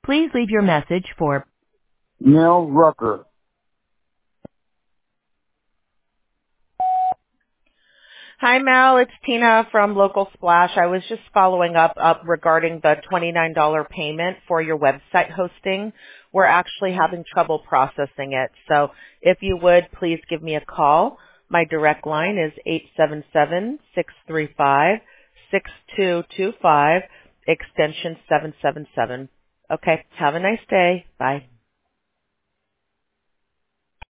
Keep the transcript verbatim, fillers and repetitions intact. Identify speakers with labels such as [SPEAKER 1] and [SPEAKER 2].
[SPEAKER 1] Please leave your message for
[SPEAKER 2] Neil Rucker.
[SPEAKER 3] Hi, Mel. It's Tina from Local Splash. I was just following up, up regarding the twenty-nine dollars payment for your website hosting. We're actually having trouble processing it. So if you would, please give me a call. My direct line is eight seven seven, six three five, six two two five, extension seven seven seven. Okay. Have a nice day. Bye.